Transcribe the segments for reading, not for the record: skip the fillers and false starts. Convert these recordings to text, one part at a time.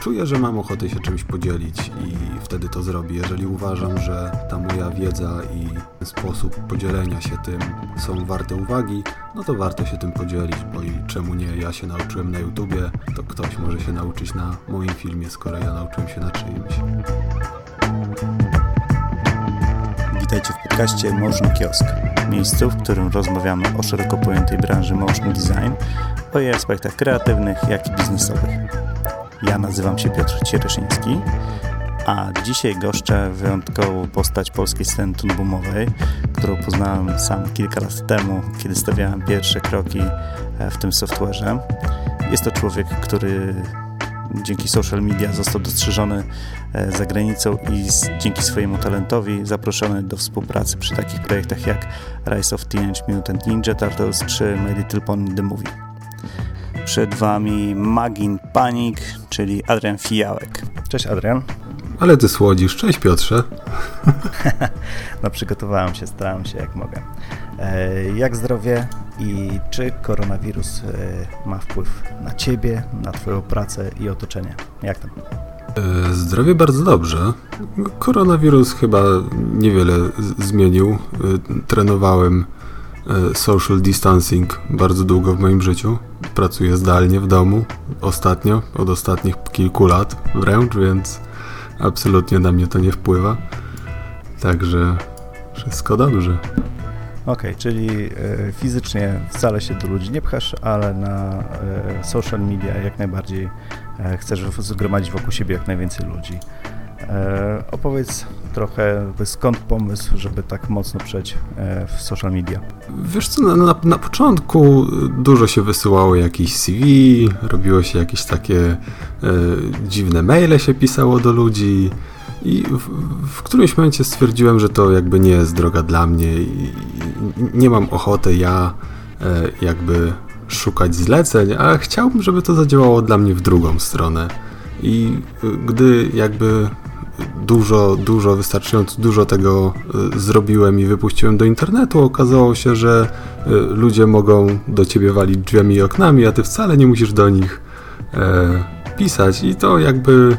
czuję, że mam ochotę się czymś podzielić i wtedy to zrobię. Jeżeli uważam, że ta moja wiedza i sposób podzielenia się tym są warte uwagi, no to warto się tym podzielić, bo i czemu nie? Ja się nauczyłem na YouTubie, to ktoś może się nauczyć na moim filmie, skoro ja nauczyłem się na czyimś. Witajcie w podcaście Motion Kiosk, miejscu, w którym rozmawiamy o szeroko pojętej branży motion design, o jej aspektach kreatywnych, jak i biznesowych. Ja nazywam się Piotr Cieryszyński, a dzisiaj goszczę wyjątkową postać polskiej sceny toonboomowej, którą poznałem sam kilka lat temu, kiedy stawiałem pierwsze kroki w tym software'ze. Jest to człowiek, który dzięki social media został dostrzeżony za granicą i dzięki swojemu talentowi zaproszony do współpracy przy takich projektach jak Rise of Teenage Mutant Ninja Turtles czy My Little Pony The Movie. Przed Wami Magin Panic, czyli Adrian Fijałek. Cześć Adrian. Ale ty słodzisz. Cześć Piotrze. No przygotowałem się, starałem się jak mogę. Jak zdrowie i czy koronawirus ma wpływ na Ciebie, na Twoją pracę i otoczenie? Jak tam? Zdrowie bardzo dobrze. Koronawirus chyba niewiele zmienił. Trenowałem social distancing bardzo długo w moim życiu. Pracuję zdalnie w domu ostatnio, od ostatnich kilku lat wręcz, więc absolutnie na mnie to nie wpływa. Także wszystko dobrze. Okej, czyli fizycznie wcale się do ludzi nie pchasz, ale na social media jak najbardziej chcesz zgromadzić wokół siebie jak najwięcej ludzi. Opowiedz trochę, skąd pomysł, żeby tak mocno przejść w social media? Wiesz co, na początku dużo się wysyłało jakichś CV, robiło się jakieś takie dziwne maile się pisało do ludzi i w którymś momencie stwierdziłem, że to jakby nie jest droga dla mnie i nie mam ochoty jakby szukać zleceń, a chciałbym, żeby to zadziałało dla mnie w drugą stronę. I gdy jakby wystarczająco dużo tego zrobiłem i wypuściłem do internetu, okazało się, że ludzie mogą do ciebie walić drzwiami i oknami, a ty wcale nie musisz do nich pisać i to jakby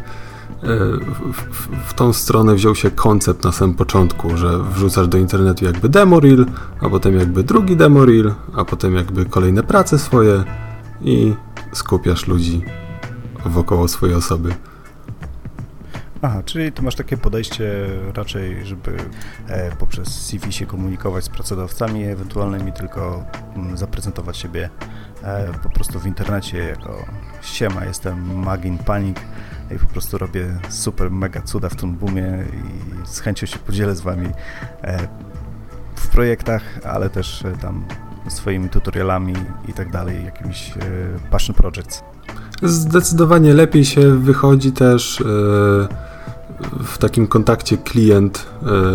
w tą stronę wziął się koncept na samym początku, że wrzucasz do internetu jakby demo reel, a potem jakby drugi demo reel, a potem jakby kolejne prace swoje i skupiasz ludzi wokoło swojej osoby. Aha, czyli ty masz takie podejście raczej, żeby poprzez CV się komunikować z pracodawcami ewentualnymi, tylko zaprezentować siebie po prostu w internecie jako siema, jestem Magin Panic i po prostu robię super mega cuda w toonboomie i z chęcią się podzielę z wami w projektach, ale też tam swoimi tutorialami i tak dalej, jakimiś passion projects. Zdecydowanie lepiej się wychodzi też w takim kontakcie klient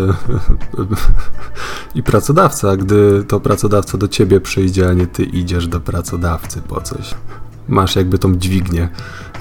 i pracodawca, gdy to pracodawca do ciebie przyjdzie, a nie ty idziesz do pracodawcy po coś. Masz jakby tą dźwignię.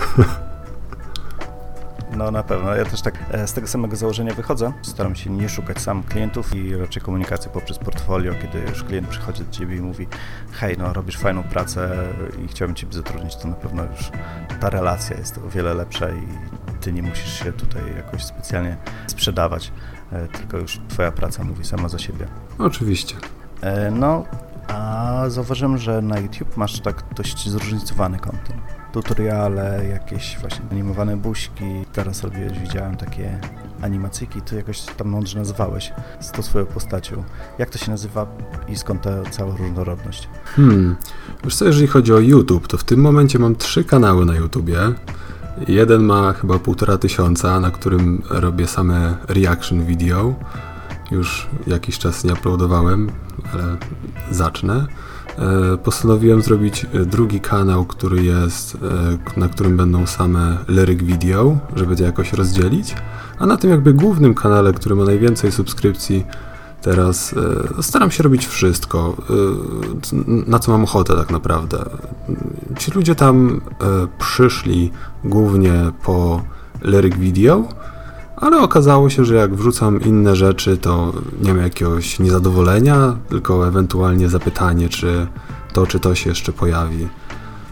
No na pewno. Ja też tak z tego samego założenia wychodzę. Staram się nie szukać sam klientów i raczej komunikację poprzez portfolio, kiedy już klient przychodzi do ciebie i mówi hej, no robisz fajną pracę i chciałbym ciebie zatrudnić, to na pewno już ta relacja jest o wiele lepsza i ty nie musisz się tutaj jakoś specjalnie sprzedawać, tylko już twoja praca mówi sama za siebie. Oczywiście. No, a zauważyłem, że na YouTube masz tak dość zróżnicowany content. Tutoriale, jakieś właśnie animowane buźki. Teraz robiłeś, widziałem takie animacyjki, ty jakoś tam mądrze nazywałeś z tą swoją postacią. Jak to się nazywa i skąd ta cała różnorodność? Wiesz co, jeżeli chodzi o YouTube, to w tym momencie mam 3 kanały na YouTubie. Jeden ma chyba 1500, na którym robię same reaction video. Już jakiś czas nie uploadowałem, ale zacznę. Postanowiłem zrobić drugi kanał, który jest, na którym będą same lyric video, żeby to jakoś rozdzielić. A na tym jakby głównym kanale, który ma najwięcej subskrypcji, teraz staram się robić wszystko, na co mam ochotę tak naprawdę. Ci ludzie tam przyszli głównie po lyric video, ale okazało się, że jak wrzucam inne rzeczy, to nie ma jakiegoś niezadowolenia, tylko ewentualnie zapytanie, czy to się jeszcze pojawi.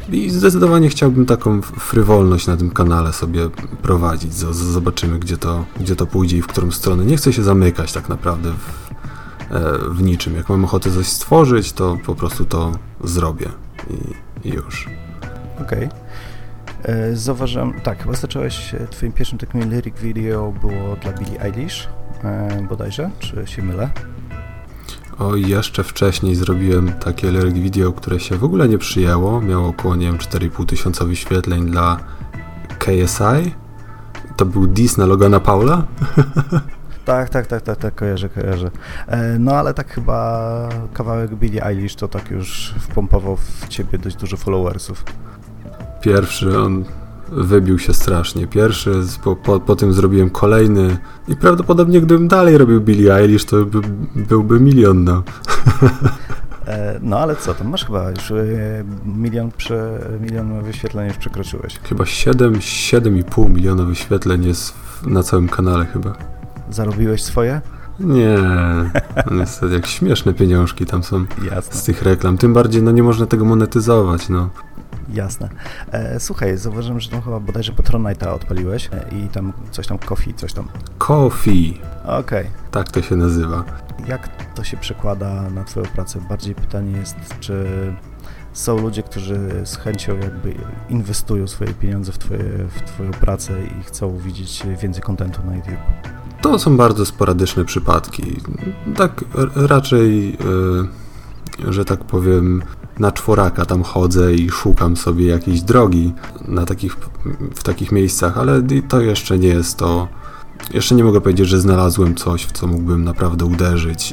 I zdecydowanie chciałbym taką frywolność na tym kanale sobie prowadzić. Zobaczymy, gdzie to pójdzie i w którą stronę. Nie chcę się zamykać tak naprawdę w niczym. Jak mam ochotę coś stworzyć, to po prostu to zrobię i już. Okej. Zauważyłem, tak, chyba zacząłeś, twoim pierwszym takim lyric video było dla Billie Eilish, bodajże, czy się mylę? Jeszcze wcześniej zrobiłem takie lyric video, które się w ogóle nie przyjęło. Miało około, 4,5 tysiąca wyświetleń dla KSI. To był diss na Logana Paula. Tak, kojarzę. No ale tak chyba kawałek Billie Eilish to tak już wpompował w ciebie dość dużo followersów. Pierwszy, on wybił się strasznie. Pierwszy, po tym zrobiłem kolejny i prawdopodobnie gdybym dalej robił Billie Eilish, to byłby milion, no. No ale co, tam masz chyba już milion wyświetleń już przekroczyłeś. Chyba 7,5 miliona wyświetleń jest na całym kanale chyba. Zarobiłeś swoje? Nie, niestety jak śmieszne pieniążki tam są. Jasne. Z tych reklam. Tym bardziej, nie można tego monetyzować, no. Jasne. Słuchaj, zauważyłem, że tam chyba bodajże Patronite'a odpaliłeś i tam coś tam Coffee. Okej. Tak to się nazywa. Jak to się przekłada na twoją pracę? Bardziej pytanie jest, czy są ludzie, którzy z chęcią jakby inwestują swoje pieniądze w twoją pracę i chcą widzieć więcej kontentu na YouTube? To są bardzo sporadyczne przypadki. Tak raczej, że tak powiem, na czworaka tam chodzę i szukam sobie jakiejś drogi w takich miejscach, ale to jeszcze nie jest to. Jeszcze nie mogę powiedzieć, że znalazłem coś, w co mógłbym naprawdę uderzyć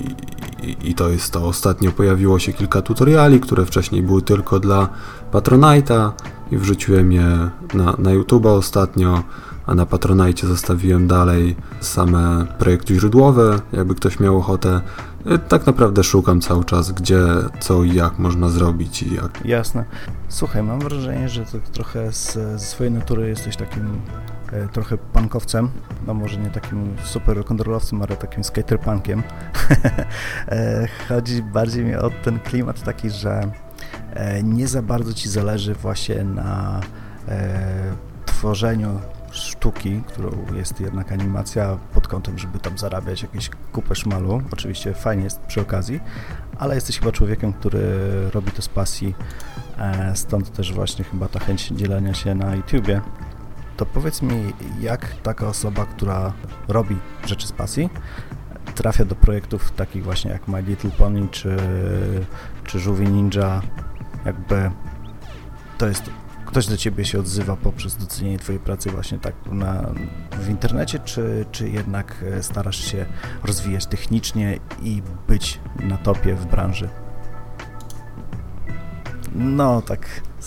i to jest to. Ostatnio pojawiło się kilka tutoriali, które wcześniej były tylko dla Patronite'a i wrzuciłem je na YouTube'a ostatnio, a na Patronite zostawiłem dalej same projekty źródłowe, jakby ktoś miał ochotę. Tak naprawdę szukam cały czas, gdzie, co i jak można zrobić i jak. Jasne. Słuchaj, mam wrażenie, że to trochę ze swojej natury jesteś takim trochę punkowcem, no może nie takim super rock'n'rollowcem, ale takim skaterpunkiem. Chodzi bardziej mi o ten klimat taki, że nie za bardzo ci zależy właśnie na tworzeniu sztuki, którą jest jednak animacja pod kątem, żeby tam zarabiać jakieś kupę szmalu. Oczywiście fajnie jest przy okazji, ale jesteś chyba człowiekiem, który robi to z pasji, stąd też właśnie chyba ta chęć dzielenia się na YouTubie. To powiedz mi, jak taka osoba, która robi rzeczy z pasji, trafia do projektów takich właśnie jak My Little Pony czy Żółwie Ninja, jakby to jest ktoś do ciebie się odzywa poprzez docenienie twojej pracy właśnie tak w internecie, czy jednak starasz się rozwijać technicznie i być na topie w branży? No tak.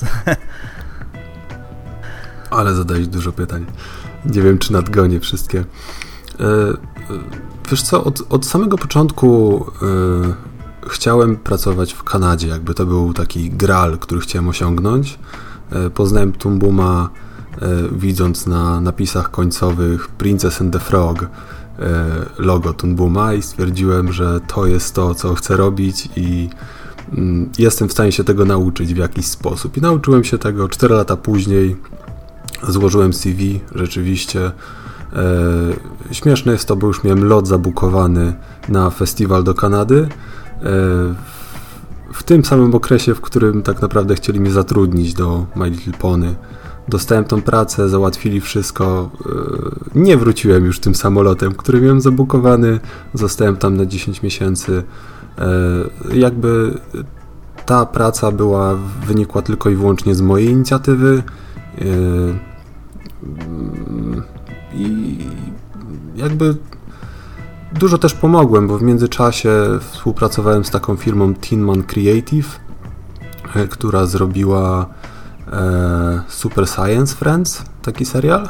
Ale zadałeś dużo pytań. Nie wiem, czy nadgonię wszystkie. Wiesz co, od samego początku chciałem pracować w Kanadzie, jakby to był taki graal, który chciałem osiągnąć. Poznałem Toon Booma, widząc na napisach końcowych Princess and the Frog logo Toon Booma i stwierdziłem, że to jest to, co chcę robić i jestem w stanie się tego nauczyć w jakiś sposób. I nauczyłem się tego 4 lata później. Złożyłem CV, rzeczywiście. Śmieszne jest to, bo już miałem lot zabukowany na festiwal do Kanady. W tym samym okresie, w którym tak naprawdę chcieli mnie zatrudnić do My Little Pony. Dostałem tą pracę, załatwili wszystko. Nie wróciłem już tym samolotem, który miałem zabukowany. Zostałem tam na 10 miesięcy. Jakby ta praca wynikła tylko i wyłącznie z mojej inicjatywy. I jakby dużo też pomogłem, bo w międzyczasie współpracowałem z taką firmą Tin Man Creative, która zrobiła Super Science Friends, taki serial.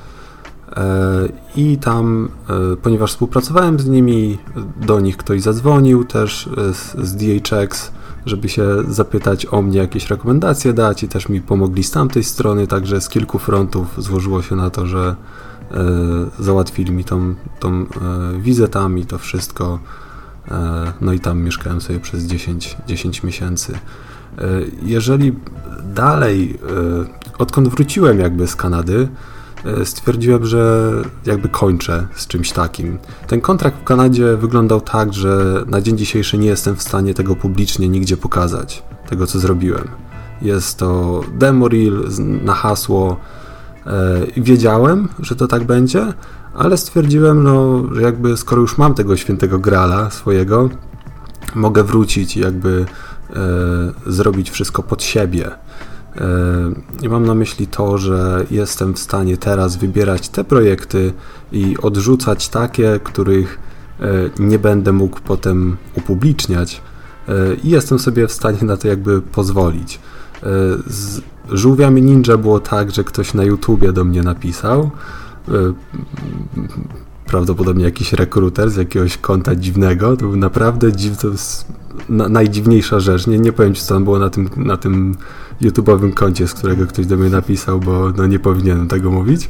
I tam, ponieważ współpracowałem z nimi, do nich ktoś zadzwonił też z DHX, żeby się zapytać o mnie, jakieś rekomendacje dać i też mi pomogli z tamtej strony, także z kilku frontów złożyło się na to, że załatwili mi tą wizę tam i to wszystko. No i tam mieszkałem sobie przez 10 miesięcy. Jeżeli dalej, odkąd wróciłem jakby z Kanady, stwierdziłem, że jakby kończę z czymś takim. Ten kontrakt w Kanadzie wyglądał tak, że na dzień dzisiejszy nie jestem w stanie tego publicznie nigdzie pokazać, tego co zrobiłem. Jest to demo reel na hasło i wiedziałem, że to tak będzie, ale stwierdziłem, że jakby skoro już mam tego świętego grala swojego, mogę wrócić i jakby zrobić wszystko pod siebie. I mam na myśli to, że jestem w stanie teraz wybierać te projekty i odrzucać takie, których nie będę mógł potem upubliczniać i jestem sobie w stanie na to jakby pozwolić. Z Żółwiami Ninja było tak, że ktoś na YouTubie do mnie napisał, prawdopodobnie jakiś rekruter z jakiegoś konta dziwnego, to był naprawdę to jest najdziwniejsza rzecz. Nie powiem ci, co tam było na tym YouTube'owym koncie, z którego ktoś do mnie napisał, bo nie powinienem tego mówić.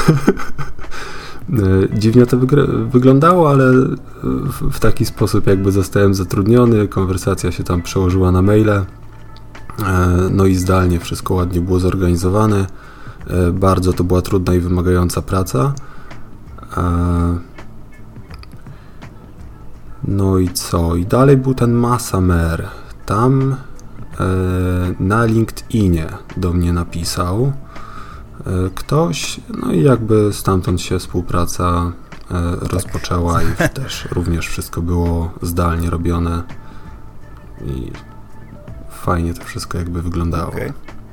Dziwnie to wyglądało, ale w taki sposób jakby zostałem zatrudniony, konwersacja się tam przełożyła na maile, no i zdalnie wszystko ładnie było zorganizowane. Bardzo to była trudna i wymagająca praca. No i co? I dalej był ten Masamer. Tam na LinkedInie do mnie napisał ktoś, no i jakby stamtąd się współpraca rozpoczęła i też również wszystko było zdalnie robione i fajnie to wszystko jakby wyglądało. Okay.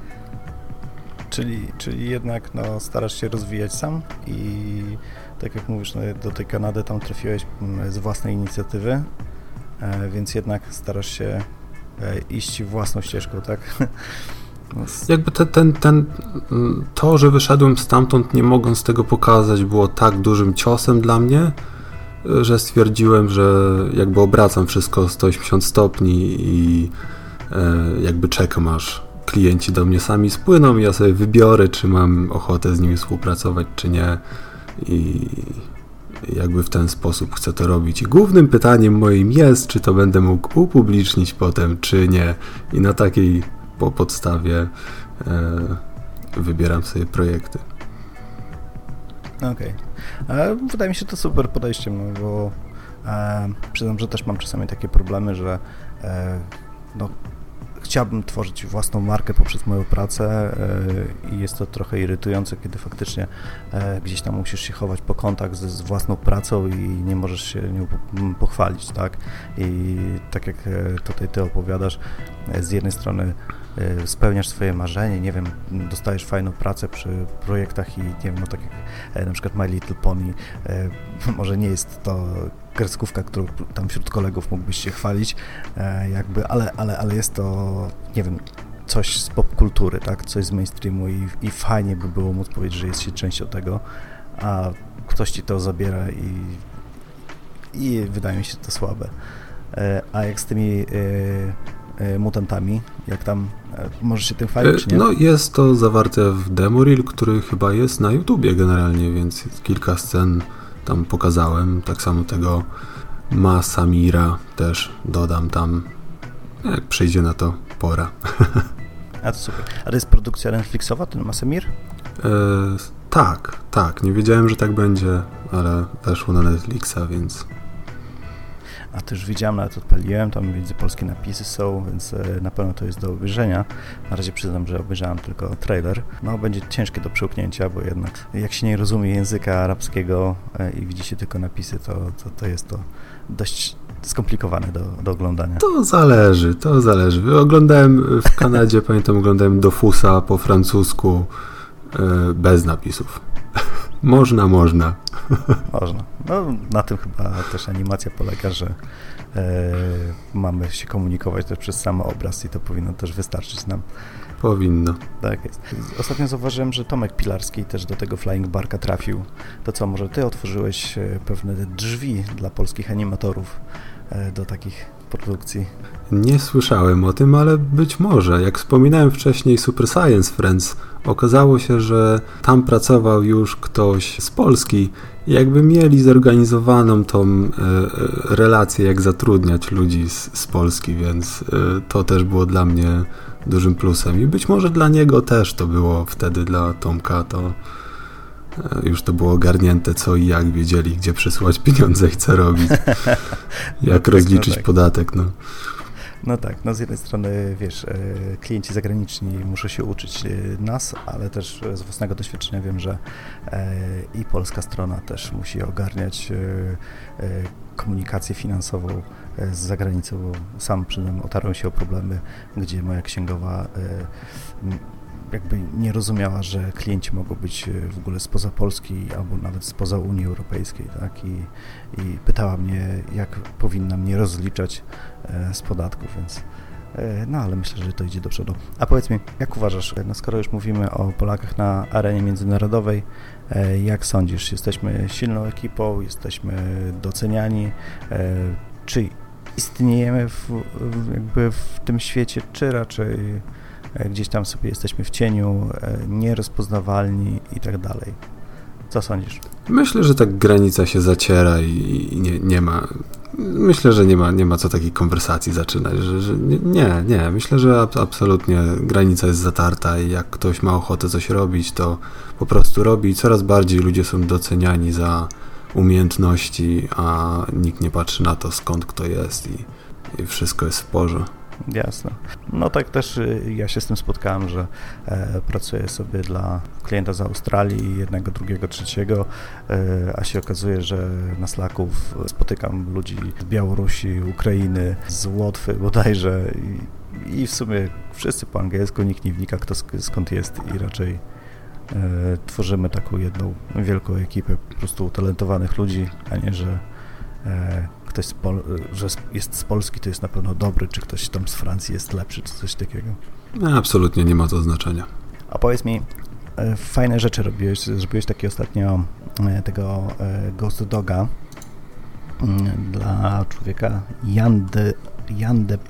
Czyli jednak starasz się rozwijać sam i tak jak mówisz, do tej Kanady tam trafiłeś z własnej inicjatywy, więc jednak starasz się iść własną ścieżką, tak? Jakby to, że wyszedłem stamtąd nie mogąc tego pokazać, było tak dużym ciosem dla mnie, że stwierdziłem, że jakby obracam wszystko o 180 stopni i jakby czekam, aż klienci do mnie sami spłyną i ja sobie wybiorę, czy mam ochotę z nimi współpracować, czy nie. I jakby w ten sposób chcę to robić. I głównym pytaniem moim jest, czy to będę mógł upublicznić potem, czy nie. I na takiej podstawie wybieram sobie projekty. Okej. Wydaje mi się to super podejściem, bo przyznam, że też mam czasami takie problemy, że chciałbym tworzyć własną markę poprzez moją pracę i jest to trochę irytujące, kiedy faktycznie gdzieś tam musisz się chować po kątach z własną pracą i nie możesz się nią pochwalić, tak? I tak jak tutaj ty opowiadasz, z jednej strony spełniasz swoje marzenie, nie wiem, dostajesz fajną pracę przy projektach i nie wiem, tak jak na przykład My Little Pony, może nie jest to kreskówka, którą tam wśród kolegów mógłbyś się chwalić, jakby, ale jest to, nie wiem, coś z popkultury, tak, coś z mainstreamu i fajnie by było móc powiedzieć, że jest się częścią tego, a ktoś ci to zabiera i wydaje mi się to słabe. A jak z tymi mutantami, jak tam możesz się tym chwalić, nie? No jest to zawarte w demo reel, który chyba jest na YouTubie generalnie, więc kilka scen tam pokazałem, tak samo tego Masamira też dodam tam, jak przyjdzie na to pora. A to super. A to jest produkcja Netflixowa, ten Masamir? Tak. Nie wiedziałem, że tak będzie, ale weszło na Netflixa, więc... A to już widziałem, nawet odpaliłem, tam widzę polskie napisy są, więc na pewno to jest do obejrzenia. Na razie przyznam, że obejrzałem tylko trailer. No, będzie ciężkie do przełknięcia, bo jednak jak się nie rozumie języka arabskiego i widzi się tylko napisy, to jest to dość skomplikowane do oglądania. To zależy. Oglądałem w Kanadzie, pamiętam, oglądałem Dofusa po francusku bez napisów. Można. Można. No, na tym chyba też animacja polega, że mamy się komunikować też przez sam obraz i to powinno też wystarczyć nam. Powinno. Tak jest. Ostatnio zauważyłem, że Tomek Pilarski też do tego Flying Barka trafił. To co, może ty otworzyłeś pewne drzwi dla polskich animatorów do takich produkcji? Nie słyszałem o tym, ale być może. Jak wspominałem wcześniej Super Science Friends, okazało się, że tam pracował już ktoś z Polski i jakby mieli zorganizowaną tą relację, jak zatrudniać ludzi z Polski, więc to też było dla mnie dużym plusem. I być może dla niego też to było wtedy, dla Tomka, to już to było ogarnięte co i jak, wiedzieli, gdzie przesyłać pieniądze i co robić, jak rozliczyć podatek. No tak, z jednej strony, wiesz, klienci zagraniczni muszą się uczyć nas, ale też z własnego doświadczenia wiem, że i polska strona też musi ogarniać komunikację finansową z zagranicą, bo sam otarłem się o problemy, gdzie moja księgowa jakby nie rozumiała, że klienci mogą być w ogóle spoza Polski albo nawet spoza Unii Europejskiej, tak? I pytała mnie, jak powinna mnie rozliczać z podatków, więc ale myślę, że to idzie do przodu. A powiedz mi, jak uważasz, skoro już mówimy o Polakach na arenie międzynarodowej, jak sądzisz, jesteśmy silną ekipą, jesteśmy doceniani, czy istniejemy jakby w tym świecie, czy raczej gdzieś tam sobie jesteśmy w cieniu, nierozpoznawalni i tak dalej. Co sądzisz? Myślę, że ta granica się zaciera i nie ma... Myślę, że nie ma co takiej konwersacji zaczynać, że nie. Myślę, że absolutnie granica jest zatarta i jak ktoś ma ochotę coś robić, to po prostu robi i coraz bardziej ludzie są doceniani za umiejętności, a nikt nie patrzy na to, skąd kto jest i wszystko jest w porządku. Jasne. No tak też ja się z tym spotkałem, że pracuję sobie dla klienta z Australii, jednego, drugiego, trzeciego, a się okazuje, że na Slacku spotykam ludzi z Białorusi, Ukrainy, z Łotwy bodajże i w sumie wszyscy po angielsku, nikt nie wnika, kto skąd jest i raczej tworzymy taką jedną wielką ekipę po prostu utalentowanych ludzi, a nie, że ktoś że jest z Polski, to jest na pewno dobry, czy ktoś tam z Francji jest lepszy, czy coś takiego. Absolutnie nie ma to znaczenia. A powiedz mi, fajne rzeczy zrobiłeś taki ostatnio tego Ghost Doga dla człowieka Jan de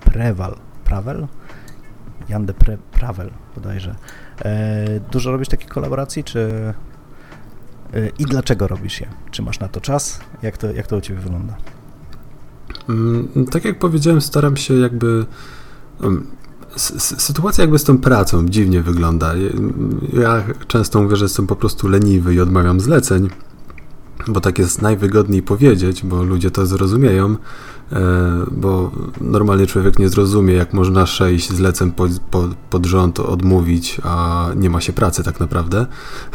Pravel bodajże. Dużo robisz takich kolaboracji, czy i dlaczego robisz je? Czy masz na to czas? Jak to u Ciebie wygląda? Tak jak powiedziałem, staram się jakby... Sytuacja jakby z tą pracą dziwnie wygląda. Ja często mówię, że jestem po prostu leniwy i odmawiam zleceń, bo tak jest najwygodniej powiedzieć, bo ludzie to zrozumieją, bo normalnie człowiek nie zrozumie, jak można 6 zleceń pod rząd odmówić, a nie ma się pracy tak naprawdę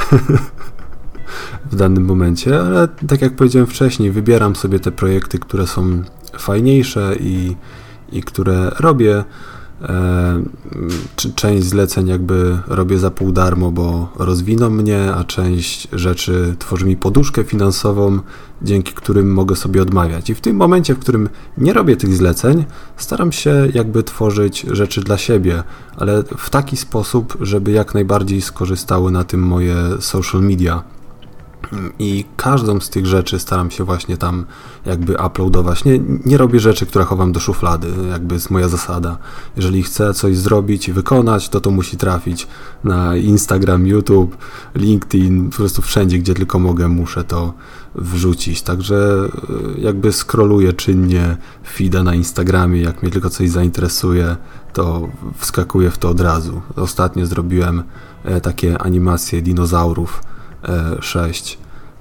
w danym momencie, ale tak jak powiedziałem wcześniej, wybieram sobie te projekty, które są fajniejsze i które robię. Część zleceń jakby robię za pół darmo, bo rozwiną mnie, a część rzeczy tworzy mi poduszkę finansową, dzięki którym mogę sobie odmawiać. I w tym momencie, w którym nie robię tych zleceń, staram się jakby tworzyć rzeczy dla siebie, ale w taki sposób, żeby jak najbardziej skorzystały na tym moje social media. I każdą z tych rzeczy staram się właśnie tam jakby uploadować. Nie robię rzeczy, które chowam do szuflady, jakby jest moja zasada. Jeżeli chcę coś zrobić i wykonać, to musi trafić na Instagram, YouTube, LinkedIn, po prostu wszędzie, gdzie tylko mogę, muszę to wrzucić. Także jakby scrolluję czynnie feeda na Instagramie, jak mnie tylko coś zainteresuje, to wskakuję w to od razu. Ostatnio zrobiłem takie animacje dinozaurów 6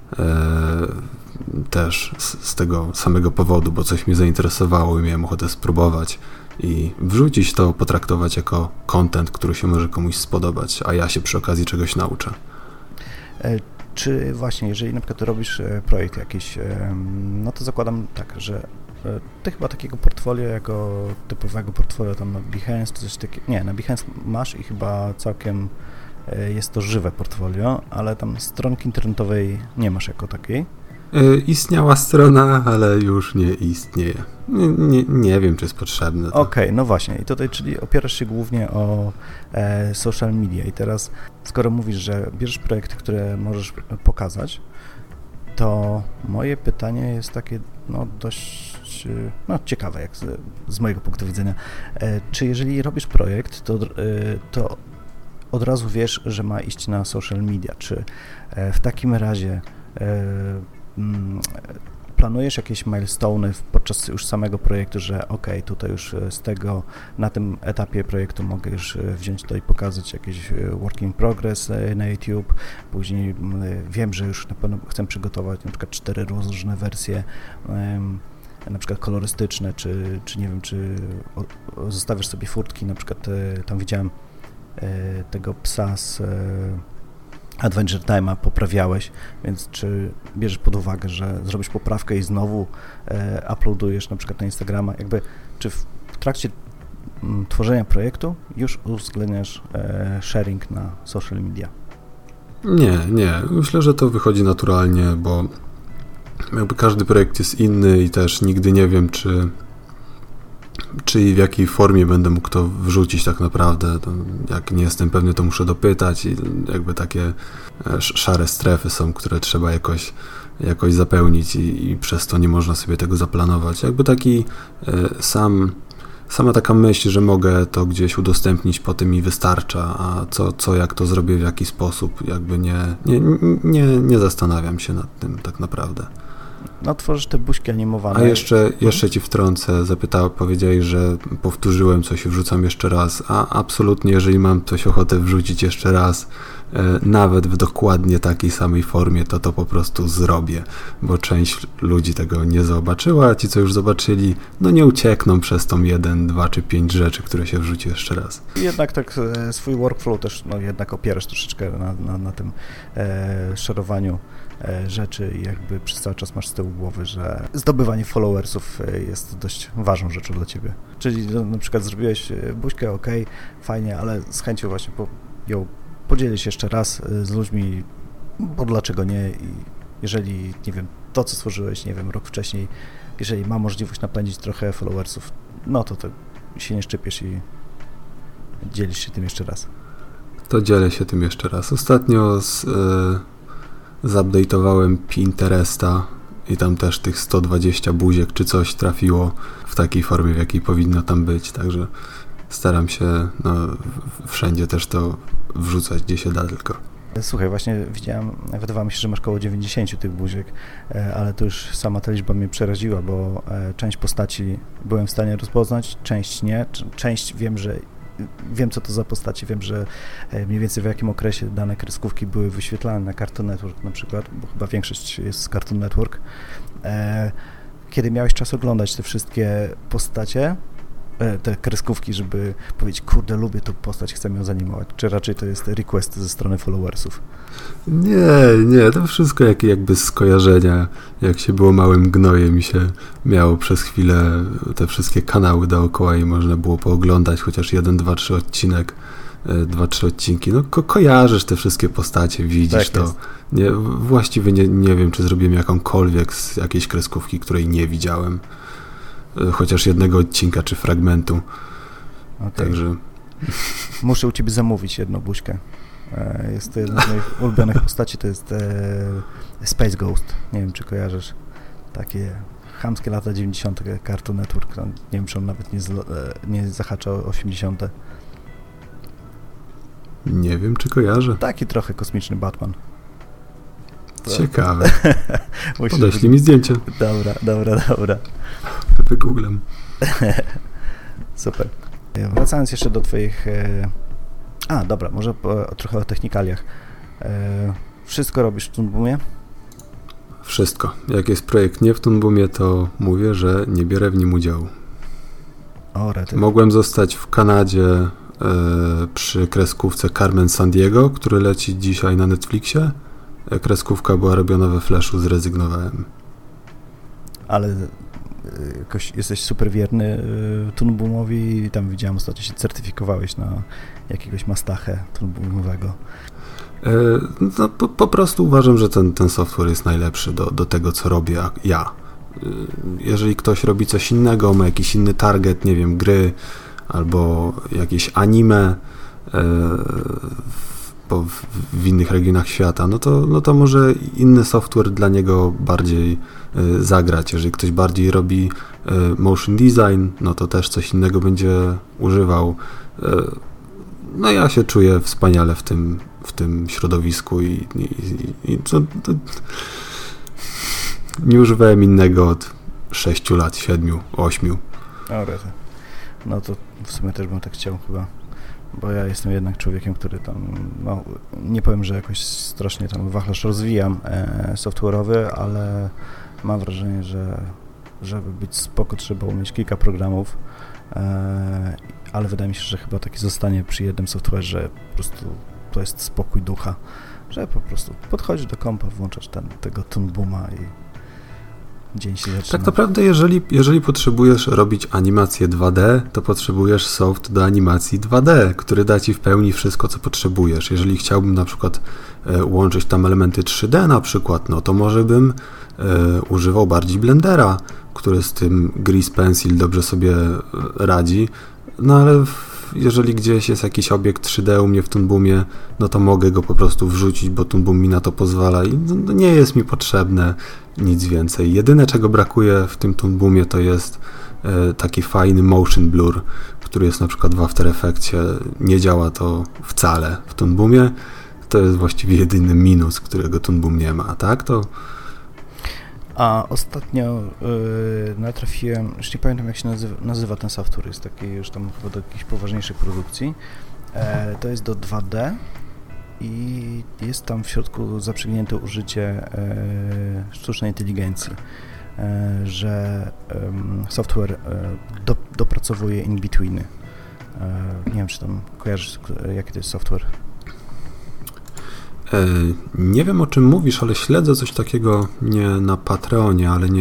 też z tego samego powodu, bo coś mnie zainteresowało i miałem ochotę spróbować i wrzucić to, potraktować jako content, który się może komuś spodobać, a ja się przy okazji czegoś nauczę. Czy właśnie, jeżeli na przykład robisz projekt jakiś, no to zakładam tak, że ty chyba takiego portfolio, jako typowego portfolio tam na Behance, czy coś takiego, nie, na Behance masz i chyba całkiem jest to żywe portfolio, ale tam stronki internetowej nie masz jako takiej. Istniała strona, ale już nie istnieje. Nie wiem, czy jest potrzebne. Okej, no właśnie. I tutaj, czyli opierasz się głównie o social media. I teraz, skoro mówisz, że bierzesz projekty, które możesz pokazać, to moje pytanie jest takie dość ciekawe, jak z mojego punktu widzenia. Czy jeżeli robisz projekt, to od razu wiesz, że ma iść na social media, czy w takim razie planujesz jakieś milestone'y podczas już samego projektu, że tutaj już z tego, na tym etapie projektu mogę już wziąć to i pokazać jakiś work in progress na YouTube, później wiem, że już na pewno chcę przygotować na przykład 4 różne wersje, na przykład kolorystyczne, czy nie wiem, czy zostawiasz sobie furtki, na przykład tam widziałem tego psa z Adventure Time'a poprawiałeś, więc czy bierzesz pod uwagę, że zrobisz poprawkę i znowu uploadujesz na przykład na Instagrama, czy w trakcie tworzenia projektu już uwzględniasz sharing na social media? Nie. Myślę, że to wychodzi naturalnie, bo każdy projekt jest inny i też nigdy nie wiem, czy i w jakiej formie będę mógł to wrzucić tak naprawdę. To jak nie jestem pewny, to muszę dopytać i takie szare strefy są, które trzeba jakoś zapełnić i przez to nie można sobie tego zaplanować. Taki sama taka myśl, że mogę to gdzieś udostępnić, po tym mi wystarcza, a jak to zrobię, w jaki sposób, nie zastanawiam się nad tym tak naprawdę. No, tworzysz te buźki animowane. A jeszcze ci wtrącę, powiedziałeś, że powtórzyłem coś i wrzucam jeszcze raz, a absolutnie, jeżeli mam coś ochotę wrzucić jeszcze raz, nawet w dokładnie takiej samej formie, to po prostu zrobię, bo część ludzi tego nie zobaczyła, a ci, co już zobaczyli, nie uciekną przez tą 1, 2 czy 5 rzeczy, które się wrzuci jeszcze raz. Jednak tak swój workflow też jednak opierasz troszeczkę na tym szerowaniu rzeczy i przez cały czas masz z tyłu głowy, że zdobywanie followersów jest dość ważną rzeczą dla ciebie. Czyli na przykład zrobiłeś buźkę, fajnie, ale z chęcią właśnie ją podzielić jeszcze raz z ludźmi, bo dlaczego nie? I jeżeli, nie wiem, to co stworzyłeś, nie wiem, rok wcześniej, jeżeli ma możliwość napędzić trochę followersów, to się nie szczypiesz i dzielisz się tym jeszcze raz. To dzielę się tym jeszcze raz. Ostatnio zupdate'owałem Pinteresta i tam też tych 120 buziek czy coś trafiło w takiej formie, w jakiej powinno tam być, także staram się wszędzie też to wrzucać, gdzie się da tylko. Słuchaj, właśnie widziałem, wydawało mi się, że masz około 90 tych buziek, ale to już sama ta liczba mnie przeraziła, bo część postaci byłem w stanie rozpoznać, część nie, część wiem, co to za postacie, wiem, że mniej więcej w jakim okresie dane kreskówki były wyświetlane na Cartoon Network na przykład, bo chyba większość jest z Cartoon Network. Kiedy miałeś czas oglądać te wszystkie postacie, te kreskówki, żeby powiedzieć, kurde, lubię tą postać, chcę ją zanimować, czy raczej to jest request ze strony followersów? Nie, to wszystko jakby z skojarzenia, jak się było małym gnojem i się miało przez chwilę te wszystkie kanały dookoła i można było pooglądać chociaż 1, 2, 3 odcinek, 2, 3 odcinki, kojarzysz te wszystkie postacie, widzisz tak to. Nie, właściwie nie wiem, czy zrobiłem jakąkolwiek z jakiejś kreskówki, której nie widziałem. Chociaż jednego odcinka czy fragmentu. Także muszę u ciebie zamówić jedną buźkę. Jest to jedna z moich ulubionych postaci, to jest Space Ghost. Nie wiem, czy kojarzysz. Takie chamskie lata 90. Cartoon Network. Nie wiem, czy on nawet nie zahacza o 80. Nie wiem, czy kojarzę. Taki trochę kosmiczny Batman. Ciekawe. Podeślij mi zdjęcie. Dobra. Wygooglam. Super. Wracając jeszcze do twoich... dobra, może trochę o technikaliach. Wszystko robisz w Toon Boomie? Wszystko. Jak jest projekt nie w Toon Boomie, to mówię, że nie biorę w nim udziału. Mogłem zostać w Kanadzie przy kreskówce Carmen Sandiego, który leci dzisiaj na Netflixie. Kreskówka była robiona we Flashu, zrezygnowałem. Ale jakoś jesteś super wierny Toon Boomowi i tam widziałem ostatnio się certyfikowałeś na jakiegoś mastachę Toon Boomowego. Po prostu uważam, że ten software jest najlepszy do tego, co robię ja. Jeżeli ktoś robi coś innego, ma jakiś inny target, nie wiem, gry albo jakieś anime w innych regionach świata, no to może inny software dla niego bardziej zagrać. Jeżeli ktoś bardziej robi motion design, no to też coś innego będzie używał. No ja się czuję wspaniale w tym środowisku i Nie używałem innego od 6 lat, 7, 8. Dobra, no to w sumie też bym tak chciał chyba, bo ja jestem jednak człowiekiem, który tam, no nie powiem, że jakoś strasznie tam wachlarz rozwijam software'owy, ale mam wrażenie, że żeby być spoko, trzeba umieć kilka programów, ale wydaje mi się, że chyba taki zostanie przy jednym software'ze, po prostu to jest spokój ducha, że po prostu podchodzisz do kompa, włączasz tego Toon Booma i dzień się zaczyna. Tak naprawdę, jeżeli potrzebujesz robić animację 2D, to potrzebujesz soft do animacji 2D, który da ci w pełni wszystko, co potrzebujesz. Jeżeli chciałbym na przykład łączyć tam elementy 3D na przykład, no to może bym używał bardziej Blendera, który z tym Grease Pencil dobrze sobie radzi, no ale jeżeli gdzieś jest jakiś obiekt 3D u mnie w Toon Boomie, no to mogę go po prostu wrzucić, bo Toon Boom mi na to pozwala i no nie jest mi potrzebne nic więcej. Jedyne, czego brakuje w tym Toon Boomie, to jest taki fajny motion blur, który jest na przykład w After Effectsie. Nie działa to wcale w Toon Boomie. To jest właściwie jedyny minus, którego Toon Boom nie ma, tak? To... A ostatnio natrafiłem, już nie pamiętam jak się nazywa ten software, jest taki już tam chyba do jakichś poważniejszych produkcji. To jest do 2D i jest tam w środku zaprzęgnięte użycie sztucznej inteligencji, że software dopracowuje in-betweeny. Nie wiem, czy tam kojarzysz, jaki to jest software? Nie wiem, o czym mówisz, ale śledzę coś takiego nie na Patreonie, ale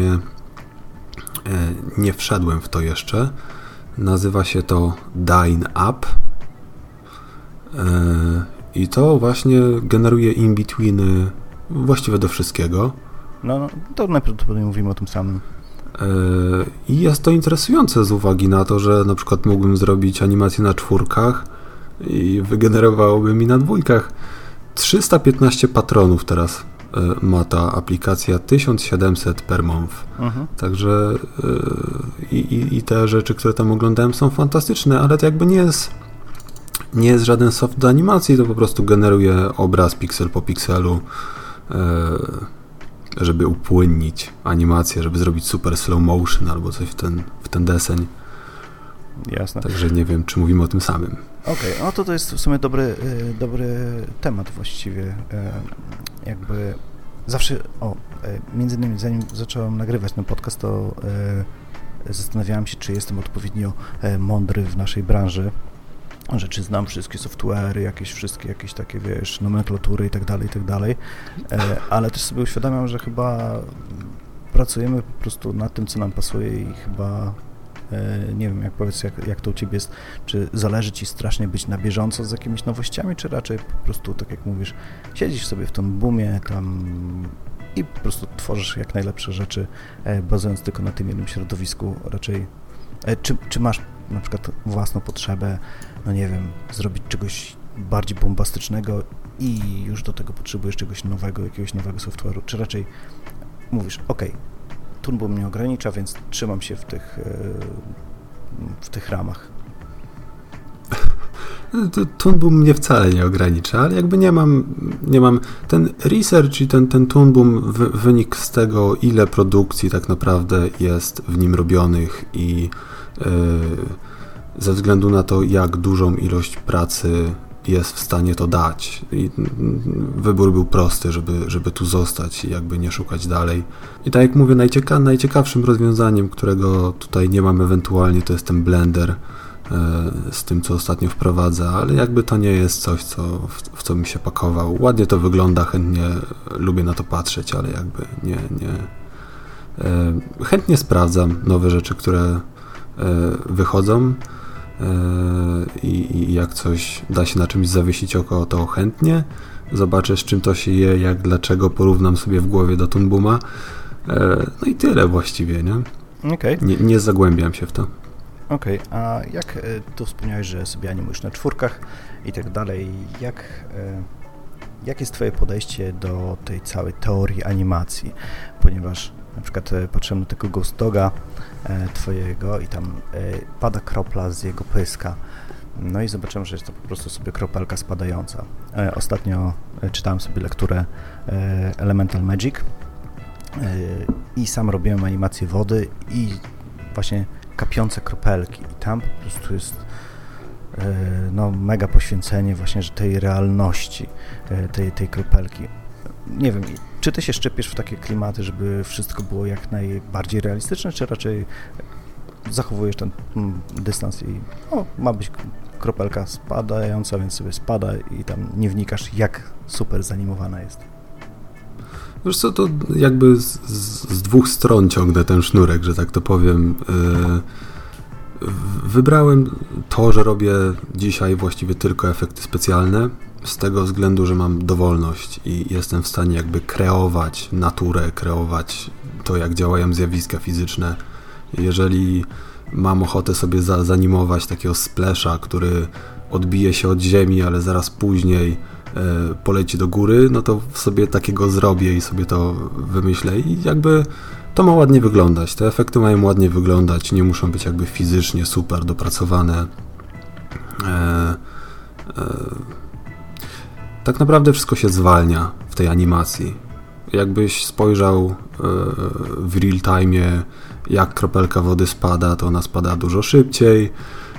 nie wszedłem w to jeszcze. Nazywa się to Dyn Up i to właśnie generuje in-betweeny właściwie do wszystkiego. No to najprawdopodobniej mówimy o tym samym. I jest to interesujące z uwagi na to, że na przykład mógłbym zrobić animację na 4 i wygenerowałoby mi na 2. 315 patronów teraz ma ta aplikacja, 1700 per month. Także i te rzeczy, które tam oglądałem, są fantastyczne, ale to jakby nie jest żaden soft do animacji, to po prostu generuje obraz piksel po pikselu, żeby upłynnić animację, żeby zrobić super slow motion albo coś w ten deseń. Jasne. Także nie wiem, czy mówimy o tym samym. Okej, no to jest w sumie dobry temat właściwie. Jakby zawsze, między innymi zanim zacząłem nagrywać ten podcast, to zastanawiałem się, czy jestem odpowiednio mądry w naszej branży, że czy znam wszystkie software'y, jakieś takie, wiesz, nomenklatury i tak dalej, ale też sobie uświadamiam, że chyba pracujemy po prostu nad tym, co nam pasuje i chyba nie wiem, jak to u Ciebie jest, czy zależy Ci strasznie być na bieżąco z jakimiś nowościami, czy raczej po prostu, tak jak mówisz, siedzisz sobie w tym boomie tam i po prostu tworzysz jak najlepsze rzeczy, bazując tylko na tym jednym środowisku raczej. Czy masz na przykład własną potrzebę, no nie wiem, zrobić czegoś bardziej bombastycznego i już do tego potrzebujesz czegoś nowego, jakiegoś nowego software'u, czy raczej mówisz, Toon Boom mnie ogranicza, więc trzymam się w tych ramach. Toon Boom mnie wcale nie ogranicza, ale jakby nie mam ten research i ten Toon Boom wynik z tego, ile produkcji tak naprawdę jest w nim robionych i ze względu na to, jak dużą ilość pracy jest w stanie to dać. I wybór był prosty, żeby tu zostać i jakby nie szukać dalej. I tak jak mówię, najciekawszym rozwiązaniem, którego tutaj nie mam ewentualnie, to jest ten Blender z tym, co ostatnio wprowadza, ale jakby to nie jest coś, w co bym się pakował. Ładnie to wygląda, chętnie lubię na to patrzeć, ale jakby nie. Chętnie sprawdzam nowe rzeczy, które wychodzą, i jak coś da się na czymś zawiesić oko, to chętnie zobaczę, z czym to się je, dlaczego, porównam sobie w głowie do Toon Booma, no i tyle właściwie, nie? Okay. Nie zagłębiam się w to. Okej, a jak tu wspomniałeś, że sobie animujesz na 4 i tak dalej, jak jest Twoje podejście do tej całej teorii animacji? Ponieważ na przykład patrzyłem na tego Ghost Doga Twojego i tam pada kropla z jego pyska. No i zobaczyłem, że jest to po prostu sobie kropelka spadająca. Ostatnio czytałem sobie lekturę Elemental Magic i sam robiłem animację wody i właśnie kapiące kropelki i tam po prostu jest mega poświęcenie właśnie, że tej realności tej kropelki. Nie wiem, czy ty się szczepiesz w takie klimaty, żeby wszystko było jak najbardziej realistyczne, czy raczej zachowujesz ten dystans i ma być kropelka spadająca, więc sobie spada i tam nie wnikasz, jak zanimowana jest. Wiesz co, to jakby z dwóch stron ciągnę ten sznurek, że tak to powiem. Wybrałem to, że robię dzisiaj właściwie tylko efekty specjalne, z tego względu, że mam dowolność i jestem w stanie jakby kreować naturę, kreować to, jak działają zjawiska fizyczne. Jeżeli mam ochotę sobie zanimować takiego splasha, który odbije się od ziemi, ale zaraz później poleci do góry, no to sobie takiego zrobię i sobie to wymyślę i jakby to ma ładnie wyglądać. Te efekty mają ładnie wyglądać, nie muszą być jakby fizycznie super dopracowane. Tak naprawdę wszystko się zwalnia w tej animacji. Jakbyś spojrzał w real time, jak kropelka wody spada, to ona spada dużo szybciej,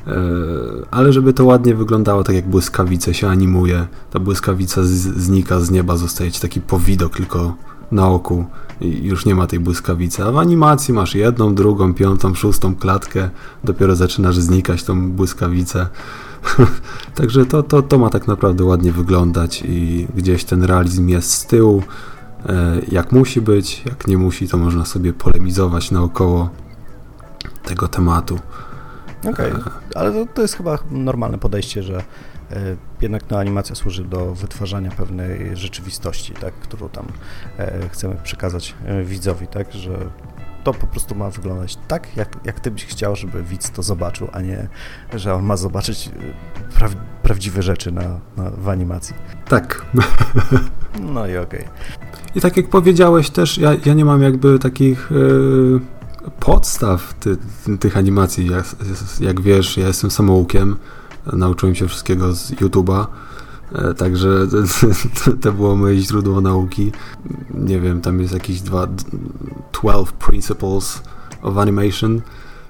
ale żeby to ładnie wyglądało, tak jak błyskawice się animuje, ta błyskawica znika z nieba, zostaje ci taki powidok tylko na oku i już nie ma tej błyskawicy, a w animacji masz 1, 2, 5, 6 klatkę, dopiero zaczynasz znikać tą błyskawicę. Także to ma tak naprawdę ładnie wyglądać i gdzieś ten realizm jest z tyłu, jak musi być, jak nie musi, to można sobie polemizować naokoło tego tematu. Okej, ale to jest chyba normalne podejście, że jednak animacja służy do wytwarzania pewnej rzeczywistości, tak, którą tam chcemy przekazać widzowi, tak, że to po prostu ma wyglądać tak, jak ty byś chciał, żeby widz to zobaczył, a nie, że on ma zobaczyć prawdziwe rzeczy w animacji. Tak. No i okej. I tak jak powiedziałeś też, ja nie mam jakby takich podstaw tych animacji. Jak wiesz, ja jestem samoukiem, nauczyłem się wszystkiego z YouTube'a, także to było moje źródło nauki. Nie wiem, tam jest jakieś 12 Principles of Animation.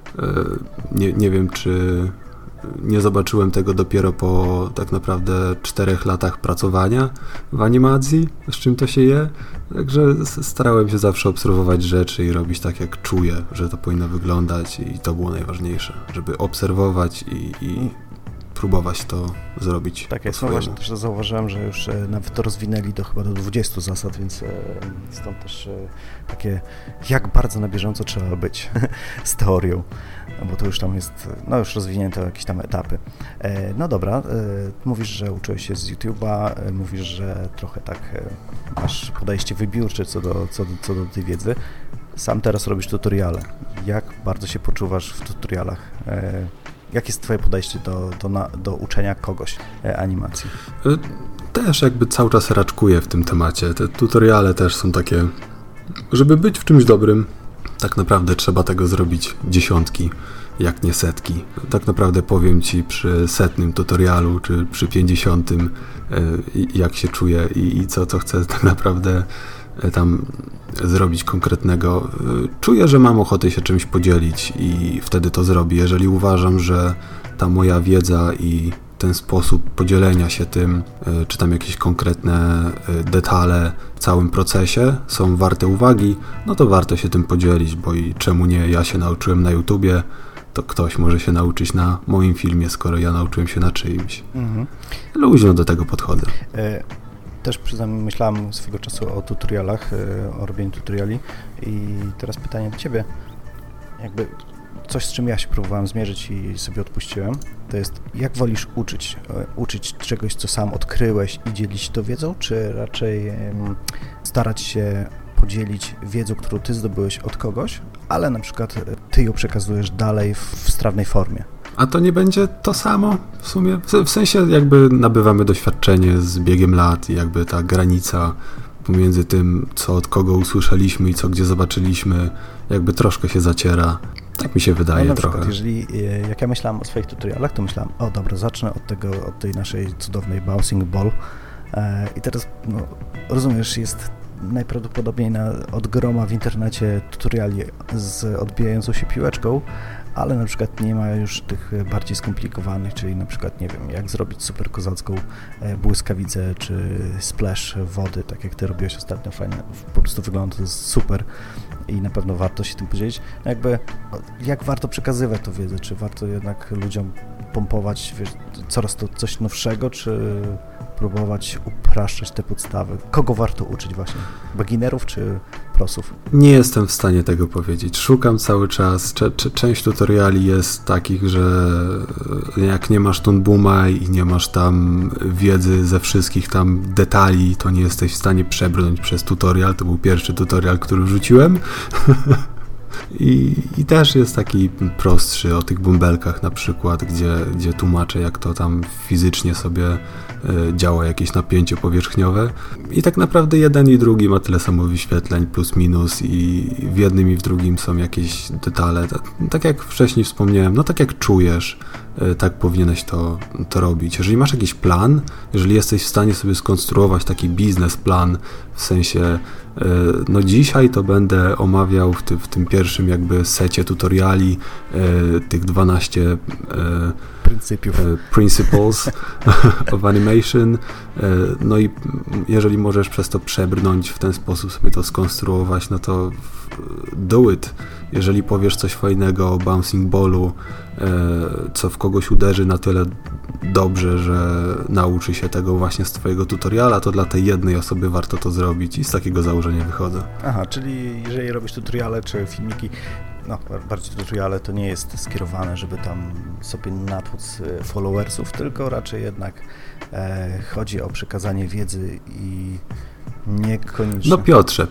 Nie wiem, czy nie zobaczyłem tego dopiero po tak naprawdę 4 latach pracowania w animacji, z czym to się je. Także starałem się zawsze obserwować rzeczy i robić tak, jak czuję, że to powinno wyglądać i to było najważniejsze, żeby obserwować i próbować to zrobić. Tak jest, no właśnie też zauważyłem, że już nawet to rozwinęli chyba do 20 zasad, więc stąd też takie, jak bardzo na bieżąco trzeba być z teorią, bo to już tam jest, już rozwinięte jakieś tam etapy. No dobra, mówisz, że uczyłeś się z YouTube'a, mówisz, że trochę tak masz podejście wybiórcze co do tej wiedzy. Sam teraz robisz tutoriale. Jak bardzo się poczuwasz w tutorialach? Jakie jest twoje podejście do uczenia kogoś animacji? Też jakby cały czas raczkuję w tym temacie. Te tutoriale też są takie, żeby być w czymś dobrym, tak naprawdę trzeba tego zrobić dziesiątki, jak nie setki. Tak naprawdę powiem ci przy 100 tutorialu, czy przy 50, jak się czuję i co chcę tak naprawdę tam zrobić konkretnego. Czuję, że mam ochotę się czymś podzielić i wtedy to zrobię. Jeżeli uważam, że ta moja wiedza i ten sposób podzielenia się tym, czy tam jakieś konkretne detale w całym procesie są warte uwagi, no to warto się tym podzielić, bo i czemu nie, ja się nauczyłem na YouTubie, to ktoś może się nauczyć na moim filmie, skoro ja nauczyłem się na czyimś. Luźno do tego podchodzę. Też myślałem swego czasu o tutorialach, o robieniu tutoriali i teraz pytanie do ciebie. Jakby coś, z czym ja się próbowałem zmierzyć i sobie odpuściłem, to jest, jak wolisz uczyć? Uczyć czegoś, co sam odkryłeś i dzielić to wiedzą, czy raczej starać się podzielić wiedzą, którą ty zdobyłeś od kogoś, ale na przykład ty ją przekazujesz dalej w strawnej formie? A to nie będzie to samo w sumie? W sensie jakby nabywamy doświadczenie z biegiem lat i jakby ta granica pomiędzy tym, co od kogo usłyszeliśmy i co gdzie zobaczyliśmy, jakby troszkę się zaciera. Tak mi się wydaje na trochę. Przykład, jak ja myślałem o swoich tutorialach, to myślałem, dobra, zacznę od tej naszej cudownej bouncing ball i teraz, rozumiesz, jest najprawdopodobniej od groma w internecie tutoriali z odbijającą się piłeczką, ale na przykład nie ma już tych bardziej skomplikowanych, czyli na przykład, nie wiem, jak zrobić super kozacką błyskawicę, czy splash wody, tak jak ty robiłeś ostatnio, fajnie, po prostu wygląda to jest super i na pewno warto się tym podzielić. Jakby, jak warto przekazywać tą wiedzę, czy warto jednak ludziom pompować, wiesz, coraz to coś nowszego, czy próbować upraszczać te podstawy? Kogo warto uczyć właśnie? Beginnerów czy prosów? Nie jestem w stanie tego powiedzieć. Szukam cały czas. Część tutoriali jest takich, że jak nie masz Toon Booma i nie masz tam wiedzy ze wszystkich tam detali, to nie jesteś w stanie przebrnąć przez tutorial. To był pierwszy tutorial, który wrzuciłem. I też jest taki prostszy o tych bąbelkach na przykład, gdzie tłumaczę, jak to tam fizycznie sobie działa jakieś napięcie powierzchniowe. I tak naprawdę jeden i drugi ma tyle samo wyświetleń, plus minus, i w jednym i w drugim są jakieś detale. Tak jak wcześniej wspomniałem, no tak jak czujesz, tak powinieneś to robić. Jeżeli masz jakiś plan, jeżeli jesteś w stanie sobie skonstruować taki biznesplan, w sensie no dzisiaj to będę omawiał w tym pierwszym jakby secie tutoriali tych 12 principles of animation, no i jeżeli możesz przez to przebrnąć, w ten sposób sobie to skonstruować, no to do it. Jeżeli powiesz coś fajnego o bouncing ballu, co w kogoś uderzy na tyle dobrze, że nauczy się tego właśnie z twojego tutoriala, to dla tej jednej osoby warto to zrobić i z takiego założenia wychodzę. Aha, czyli jeżeli robisz tutoriale czy filmiki, no bardziej tutoriale, to nie jest skierowane, żeby tam sobie natłuc followersów, tylko raczej jednak chodzi o przekazanie wiedzy i niekoniecznie... No Piotrze.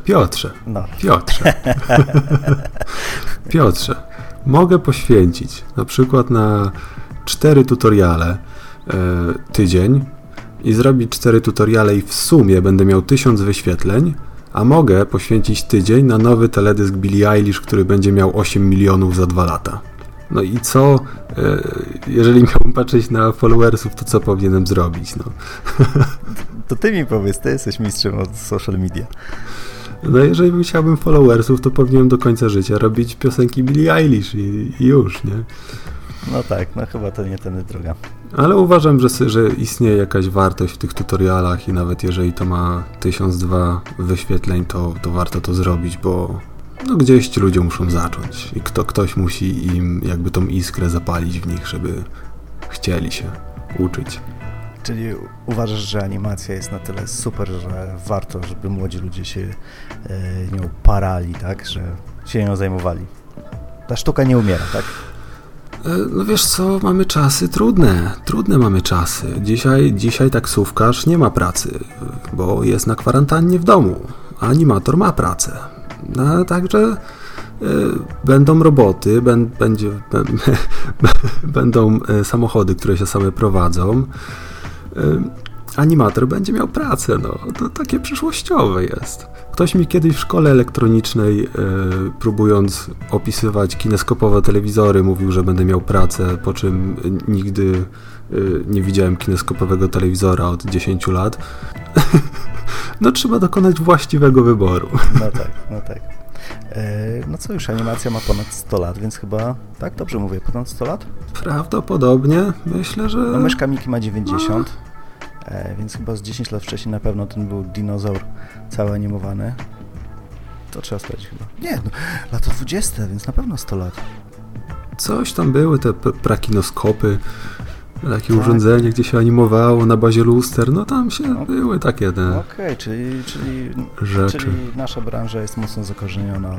Piotrze, mogę poświęcić na przykład na 4 tutoriale tydzień i zrobić 4 tutoriale i w sumie będę miał 1000 wyświetleń, a mogę poświęcić tydzień na nowy teledysk Billie Eilish, który będzie miał 8 milionów za 2 lata. No i co, jeżeli miałbym patrzeć na followersów, to co powinienem zrobić? No. To ty mi powiedz, ty jesteś mistrzem od social media. No jeżeli chciałbym followersów, to powinienem do końca życia robić piosenki Billie Eilish i już, nie? No tak, no chyba to nie tędy droga. Ale uważam, że istnieje jakaś wartość w tych tutorialach i nawet jeżeli to ma 1002 wyświetleń, to warto to zrobić, bo no gdzieś ci ludzie muszą zacząć i ktoś musi im jakby tą iskrę zapalić w nich, żeby chcieli się uczyć. Czyli uważasz, że animacja jest na tyle super, że warto, żeby młodzi ludzie się nią parali, tak? Że się nią zajmowali. Ta sztuka nie umiera, tak? No wiesz co, mamy czasy trudne mamy czasy. Dzisiaj taksówkarz nie ma pracy, bo jest na kwarantannie w domu, a animator ma pracę. No, także będą roboty, będą samochody, które się same prowadzą. Animator będzie miał pracę, no to takie przyszłościowe jest. Ktoś mi kiedyś w szkole elektronicznej, próbując opisywać kineskopowe telewizory, mówił, że będę miał pracę, po czym nigdy nie widziałem kineskopowego telewizora od 10 lat. No trzeba dokonać właściwego wyboru. No tak. No co już, animacja ma ponad 100 lat, więc chyba, tak dobrze mówię, ponad 100 lat? Prawdopodobnie, myślę, że... No myszka Miki ma 90, więc chyba z 10 lat wcześniej na pewno ten był dinozaur cały animowany. To trzeba sprawdzić chyba. Nie, no, lata 20, więc na pewno 100 lat. Coś tam były te prakinoskopy, takie urządzenie, gdzie się animowało na bazie luster, no tam się były takie te Okej, czyli rzeczy. Czyli nasza branża jest mocno zakorzeniona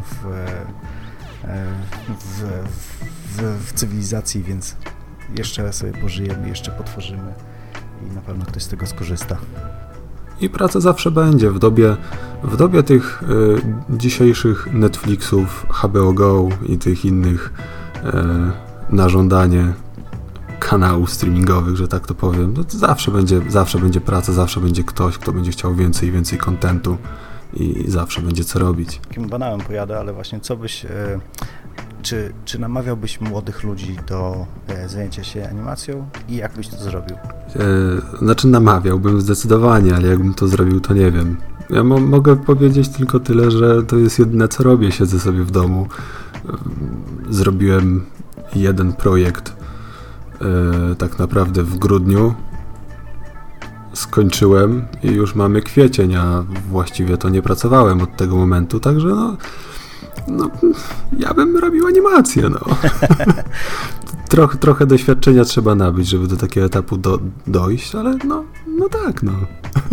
w cywilizacji, więc jeszcze sobie pożyjemy, jeszcze potworzymy i na pewno ktoś z tego skorzysta. I praca zawsze będzie. W dobie tych dzisiejszych Netflixów, HBO Go i tych innych na żądanie kanałów streamingowych, że tak to powiem, no to zawsze będzie praca, zawsze będzie ktoś, kto będzie chciał więcej i więcej kontentu i zawsze będzie co robić. Takim banałem pojadę, ale właśnie co byś... Czy namawiałbyś młodych ludzi do zajęcia się animacją i jak byś to zrobił? Znaczy namawiałbym zdecydowanie, ale jakbym to zrobił, to nie wiem. Ja mogę powiedzieć tylko tyle, że to jest jedyne, co robię. Siedzę sobie w domu. Zrobiłem jeden projekt tak naprawdę w grudniu. Skończyłem i już mamy kwiecień, a właściwie to nie pracowałem od tego momentu, także no ja bym robił animację, no. Trochę doświadczenia trzeba nabyć, żeby do takiego etapu dojść, ale no tak, no.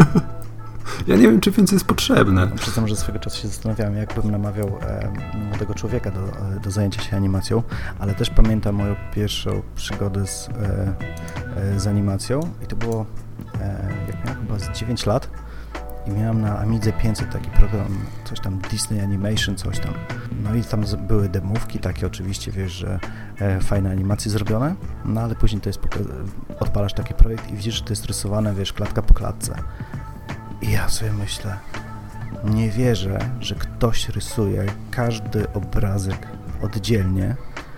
Ja nie wiem, czy więcej jest potrzebne. Przyznam, że swego czasu się zastanawiałem, jakbym namawiał młodego człowieka do zajęcia się animacją, ale też pamiętam moją pierwszą przygodę z animacją i to było, jak miałem chyba z 9 lat i miałem na Amidze 500 taki program, coś tam Disney Animation, coś tam. No i tam były demówki takie oczywiście, wiesz, że fajne animacje zrobione, no ale później to jest, odpalasz taki projekt i widzisz, że to jest rysowane, wiesz, klatka po klatce. I ja sobie myślę, nie wierzę, że ktoś rysuje każdy obrazek oddzielnie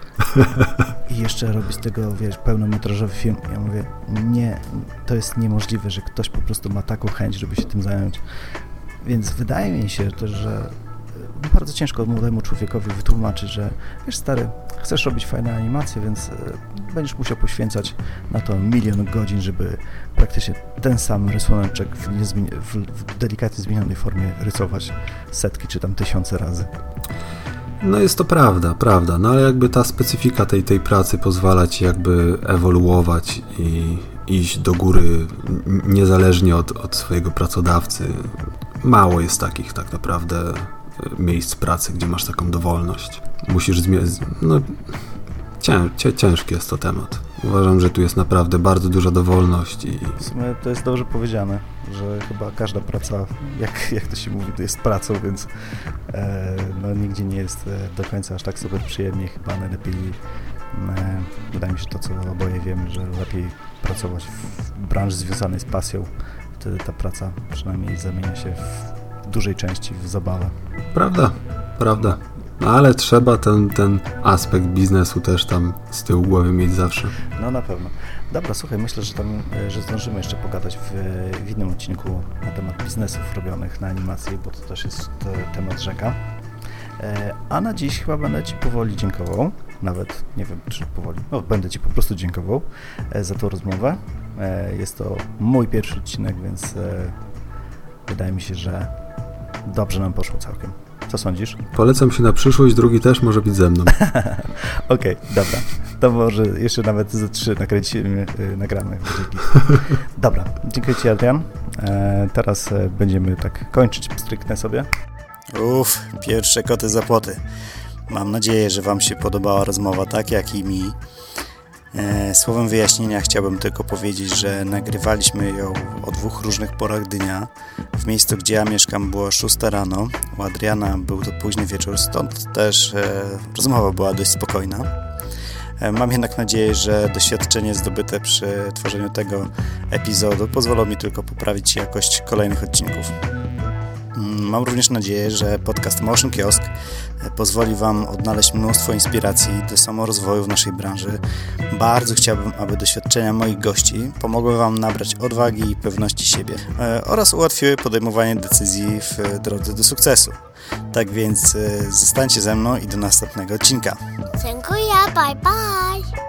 i jeszcze robi z tego, wiesz, pełnometrażowy film. Ja mówię, nie, to jest niemożliwe, że ktoś po prostu ma taką chęć, żeby się tym zająć. Więc wydaje mi się też, że bardzo ciężko młodemu człowiekowi wytłumaczyć, że wiesz, stary, chcesz robić fajne animacje, więc będziesz musiał poświęcać na to 1 000 000 godzin, żeby praktycznie ten sam rysuneczek w delikatnie zmienionej formie rysować setki czy tam 1000 razy. No jest to prawda, no ale jakby ta specyfika tej pracy pozwala ci jakby ewoluować i iść do góry niezależnie od swojego pracodawcy. Mało jest takich tak naprawdę miejsc pracy, gdzie masz taką dowolność. Musisz no ciężki jest to temat. Uważam, że tu jest naprawdę bardzo duża dowolność i... W sumie to jest dobrze powiedziane, że chyba każda praca, jak to się mówi, to jest pracą, więc no nigdzie nie jest do końca aż tak super przyjemnie. Chyba najlepiej, wydaje mi się to, co oboje wiemy, że lepiej pracować w branży związanej z pasją. Wtedy ta praca przynajmniej zamienia się w dużej części w zabawę. Prawda. No ale trzeba ten aspekt biznesu też tam z tyłu głowy mieć zawsze. No na pewno. Dobra, słuchaj, myślę, że zdążymy jeszcze pogadać w innym odcinku na temat biznesów robionych na animacji, bo to też jest temat rzeka. A na dziś chyba będę Ci powoli dziękował. Nawet nie wiem, czy powoli. No, będę Ci po prostu dziękował za tą rozmowę. Jest to mój pierwszy odcinek, więc wydaje mi się, że dobrze nam poszło całkiem. Co sądzisz? Polecam się na przyszłość, drugi też może być ze mną. Okej, dobra. To może jeszcze nawet ze 3 nagramy. Dobra, dziękuję Ci, Adrian. Teraz będziemy tak kończyć stricte sobie. Pierwsze koty za płoty. Mam nadzieję, że Wam się podobała rozmowa tak jak i mi. Słowem wyjaśnienia chciałbym tylko powiedzieć, że nagrywaliśmy ją o 2 różnych porach dnia. W miejscu, gdzie ja mieszkam, było 6 rano, u Adriana był to późny wieczór, stąd też rozmowa była dość spokojna. Mam jednak nadzieję, że doświadczenie zdobyte przy tworzeniu tego epizodu pozwolą mi tylko poprawić jakość kolejnych odcinków. Mam również nadzieję, że podcast Motion Kiosk pozwoli Wam odnaleźć mnóstwo inspiracji do samorozwoju w naszej branży. Bardzo chciałbym, aby doświadczenia moich gości pomogły Wam nabrać odwagi i pewności siebie oraz ułatwiły podejmowanie decyzji w drodze do sukcesu. Tak więc zostańcie ze mną i do następnego odcinka. Dziękuję, bye bye!